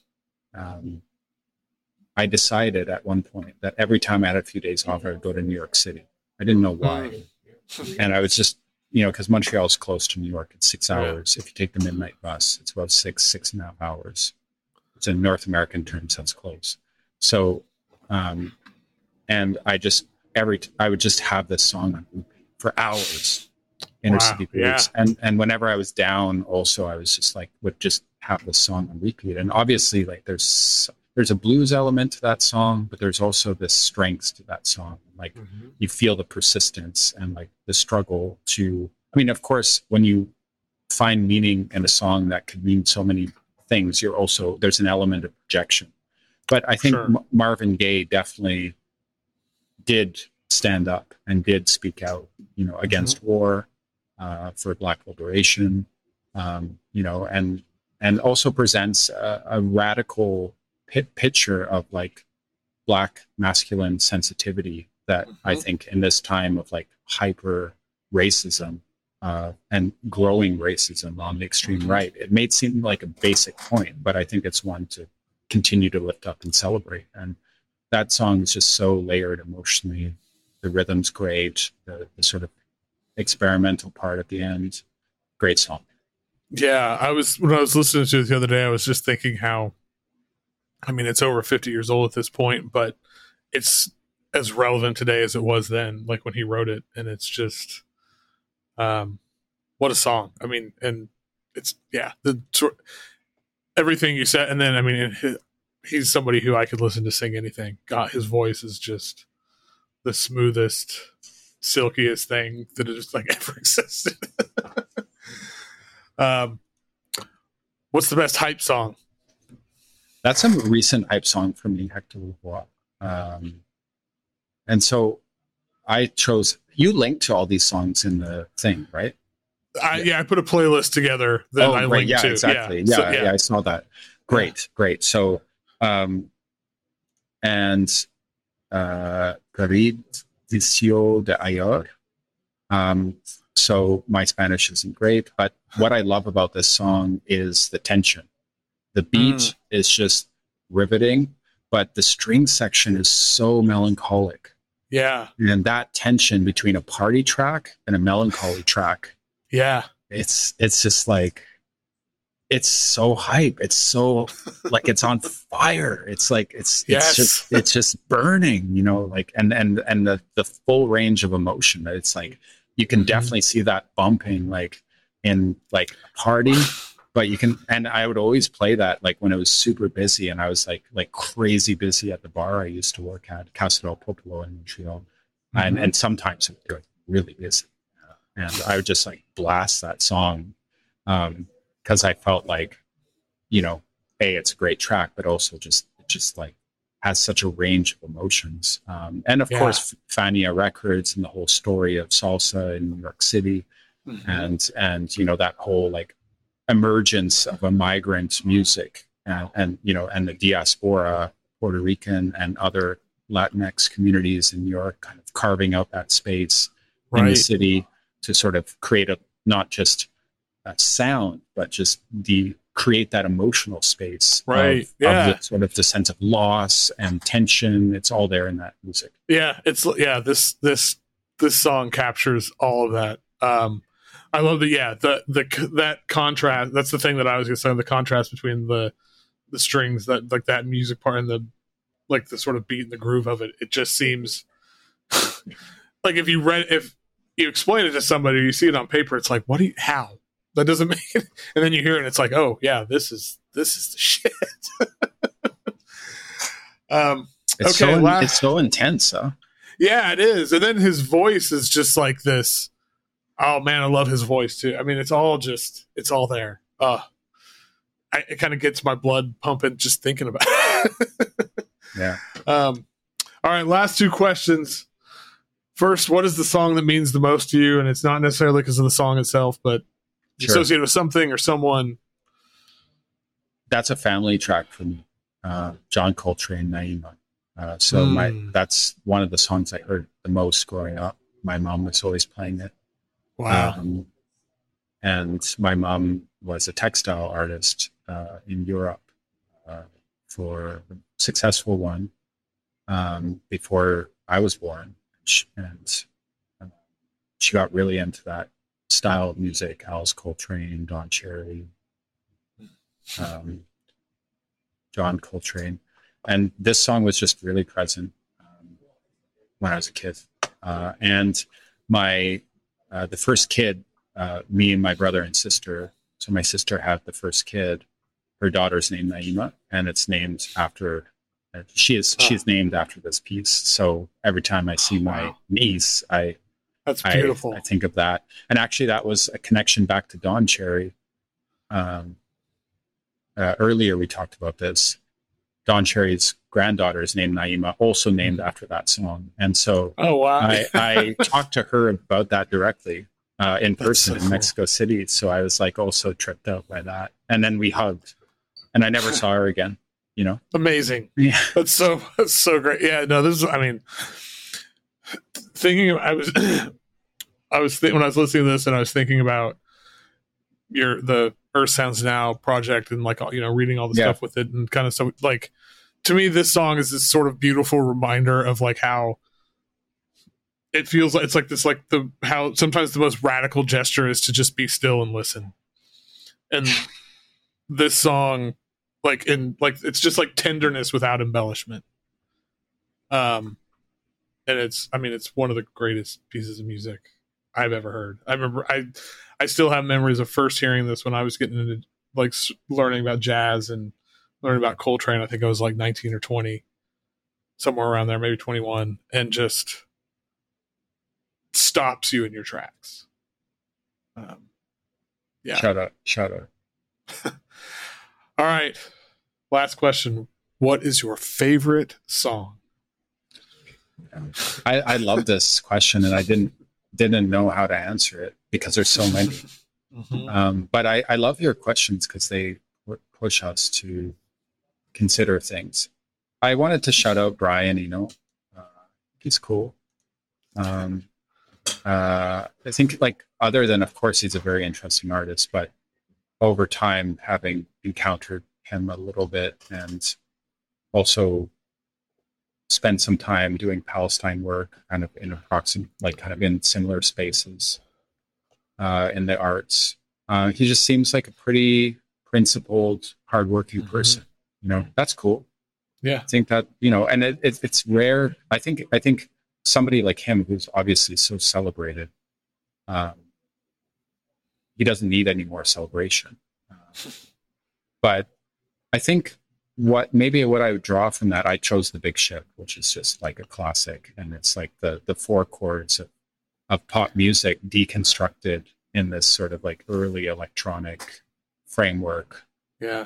I decided at one point that every time I had a few days off, I would go to New York City. I didn't know why, and I was just because Montreal is close to New York. It's 6 hours. If you take the midnight bus, it's about 6.5 hours. It's in North American terms, that's close. So, and I would just have this song on repeat for hours, Inner City Blues. And whenever I was down, also, I was just would just have this song on repeat. And obviously, there's a blues element to that song, but there's also this strength to that song. You feel the persistence and the struggle to, of course, when you find meaning in a song that could mean so many things, there's an element of projection. But I think Marvin Gaye definitely did stand up and did speak out, against war, for Black liberation, and also presents a radical picture of Black masculine sensitivity that I think in this time of hyper racism and growing racism on the extreme right, it may seem like a basic point, but I think it's one to continue to lift up and celebrate. And that song is just so layered emotionally. The rhythm's great, the sort of experimental part at the end, great song. Yeah, when I was listening to it the other day, I was just thinking how, it's over 50 years old at this point, but it's as relevant today as it was then, when he wrote it. And it's just, what a song. And it's, everything you said. And then, he's somebody who I could listen to sing anything. God, his voice is just the smoothest, silkiest thing that has ever existed. What's the best hype song? That's a recent hype song for me, Hector Lavoie. And so I chose, you linked to all these songs in the thing, right? I put a playlist together that I linked to. Exactly. Yeah, I saw that. Great. So, Caridcio de Ayer. So my Spanish isn't great, but what I love about this song is the tension. The beat is just riveting, but the string section is so melancholic. Yeah. And that tension between a party track and a melancholy track. Yeah. It's just it's so hype. It's so it's on fire. It's just burning, and the full range of emotion. It's you can definitely see that bumping in a party, but you can, and I would always play that when it was super busy and I was like crazy busy at the bar I used to work at, Casa del Popolo in Montreal. And sometimes it would be really busy. And I would just blast that song. Because I felt it's a great track, but also it just has such a range of emotions. And of course, Fania Records and the whole story of salsa in New York City, and that whole emergence of a migrant music, and the diaspora, Puerto Rican and other Latinx communities in New York, kind of carving out that space in the city to sort of create not just a sound, but just create that emotional space of the sort of the sense of loss and tension. It's all there in that music. This song captures all of that. I love that contrast. That's the thing that I was gonna say, the contrast between the strings, that music part and the sort of beat and the groove of it. It just seems if you explain it to somebody, you see it on paper, it's how? That doesn't make it. And then you hear it and it's oh yeah, this is this is the shit. It's okay, it's so intense, huh? Yeah, it is. And then his voice is just like this. Oh man, I love his voice too. I mean, it's all there. It kind of gets my blood pumping just thinking about it. Yeah. All right, last two questions. First, what is the song that means the most to you? And it's not necessarily because of the song itself, but associated with something or someone. That's a family track for me. John Coltrane, Naima. That's one of the songs I heard the most growing up. My mom was always playing it. Wow. And my mom was a textile artist in Europe for a successful one before I was born. And she got really into that style of music, Alice Coltrane, Don Cherry, John Coltrane. And this song was just really present when I was a kid. And the first kid, me and my brother and sister, so my sister had the first kid, her daughter's named Naima, and it's named after, she is named after this piece. So every time I see my niece, that's beautiful. I think of that. And actually that was a connection back to Don Cherry. Earlier we talked about this. Don Cherry's granddaughter is named Naima, also named after that song. And so I talked to her about that directly in person in Mexico City. So I was like also tripped out by that. And then we hugged and I never saw her again, you know? Amazing. Yeah. That's so great. Yeah, no, this is, I mean, when I was listening to this and I was thinking about the Earth Sounds Now project and like, you know, reading all the stuff with it and kind of, so like, to me, this song is this sort of beautiful reminder of like how it feels like it's like this, like how sometimes the most radical gesture is to just be still and listen. And this song, it's just like tenderness without embellishment. And it's one of the greatest pieces of music I've ever heard. I remember I still have memories of first hearing this when I was getting into like learning about jazz and learning about Coltrane. I think I was like 19 or 20, somewhere around there, maybe 21, and just stops you in your tracks. Yeah. Shout out. All right. Last question. What is your favorite song? I love this question and I didn't know how to answer it because there's so many. Mm-hmm. But I love your questions because they push us to consider things. I wanted to shout out Brian Eno. He's cool. I think like other than, of course, he's a very interesting artist, but over time, having encountered him a little bit and also spent some time doing Palestine work kind of in in similar spaces in the arts. He just seems like a pretty principled, hardworking person. You know, that's cool. Yeah. I think that, you know, and it's rare. I think somebody like him, who's obviously so celebrated, he doesn't need any more celebration. But I think what I would draw from that, I chose The Big Ship, which is just like a classic. And it's like the four chords of pop music deconstructed in this sort of like early electronic framework. Yeah.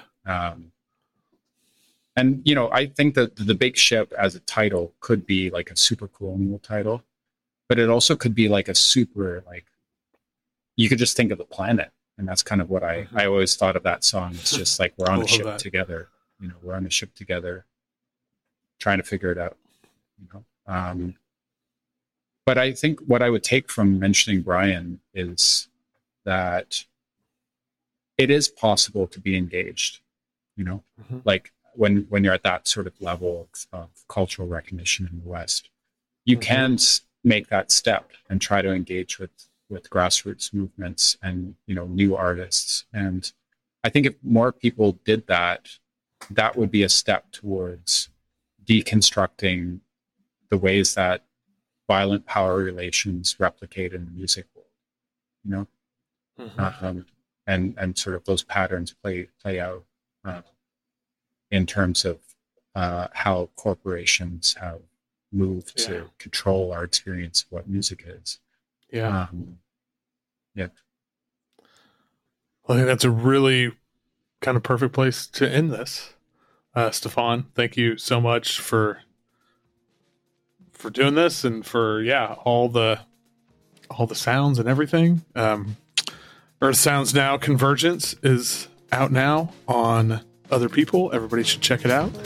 And, you know, I think that The Big Ship as a title could be like a super colonial title, but it also could be like a super, like, you could just think of the planet. And that's kind of what I always thought of that song. It's just like, we're on a ship together, you know, we're on a ship together trying to figure it out, you know? But I think what I would take from mentioning Brian is that it is possible to be engaged, you know, like when you're at that sort of level of cultural recognition in the West, you can make that step and try to engage with grassroots movements and, you know, new artists. And I think if more people did that, that would be a step towards deconstructing the ways that violent power relations replicate in the music world, you know, and sort of those patterns play out. in terms of how corporations have moved to control our experience of what music is. Yeah. Yeah. Well, I think that's a really kind of perfect place to end this. Stefan, thank you so much for doing this and for all the sounds and everything. Earth Sounds Now Convergence is out now on Other People. Everybody should check it out.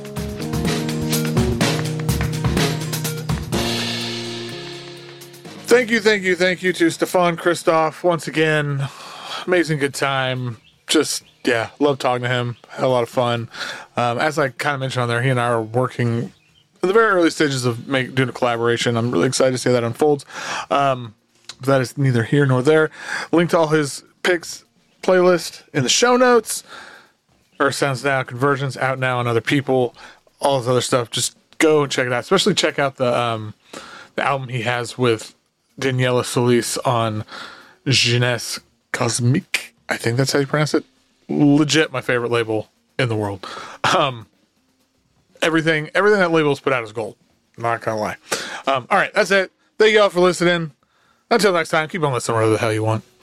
Thank you to Stefan Christoff once again. Amazing good time. Just love talking to him. Had a lot of fun. As I kind of mentioned on there, he and I are working in the very early stages of doing a collaboration. I'm really excited to see how that unfolds. But that is neither here nor there. Link to all his picks playlist in the show notes. Earth Sounds Now Convergence out now on Other People. All this other stuff. Just go and check it out. Especially check out the album he has with Daniela Solis on Jeunesse Cosmique. I think that's how you pronounce it. Legit my favorite label in the world. Everything that label's put out is gold. Not gonna lie. All right, that's it. Thank you all for listening. Until next time, keep on listening whatever the hell you want.